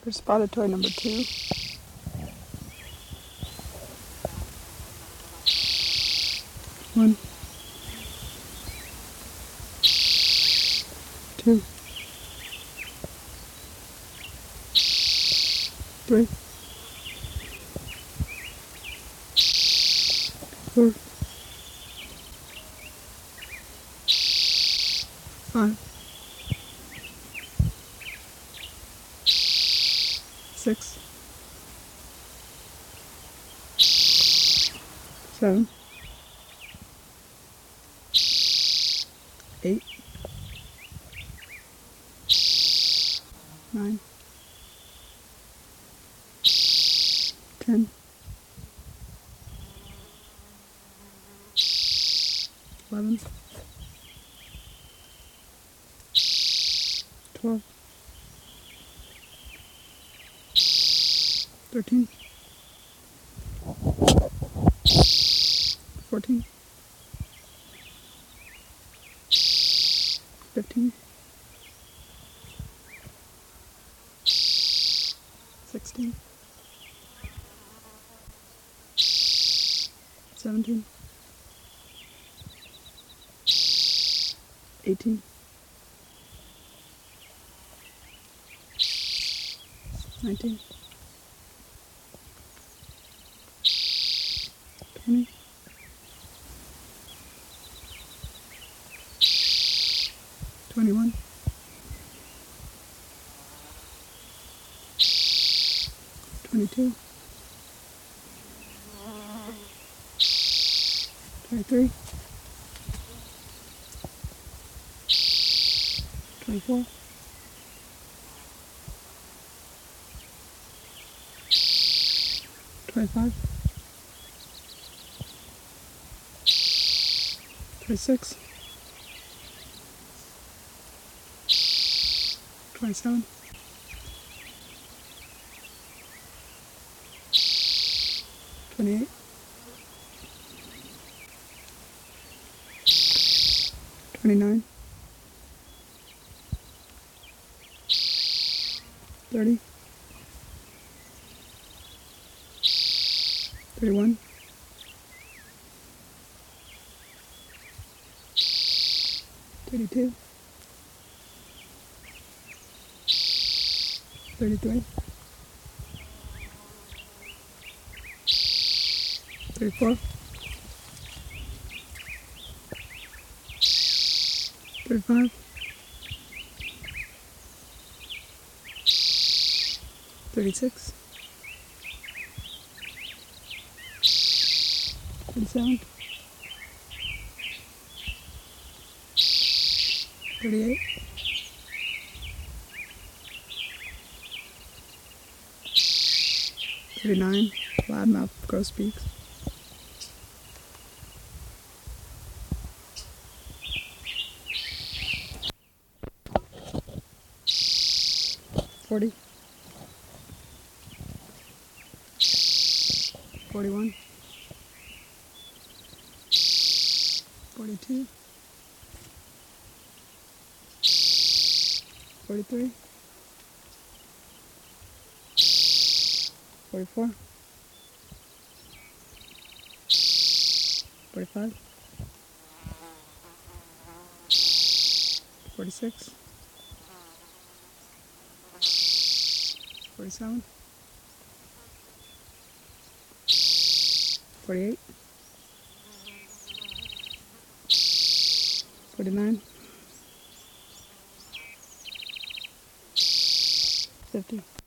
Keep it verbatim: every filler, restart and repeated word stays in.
For spotted toy number two. One, two, three, four, five, six, seven, eight, nine, ten, eleven, twelve, thirteen, fourteen, fifteen, sixteen, seventeen, eighteen, nineteen, twenty, twenty-one, twenty-two, twenty-three, twenty-four, twenty-five, twenty-six, twenty-seven, twenty-eight, twenty-nine, thirty, thirty-one, thirty-two, thirty-three, thirty-four, thirty-five, thirty-six, thirty-seven, thirty-eight, thirty-nine, loudmouth grosbeaks, forty, forty-one, forty-two, forty-three, forty-four, forty-five, forty-six, forty-seven, forty-eight, forty-nine, fifty.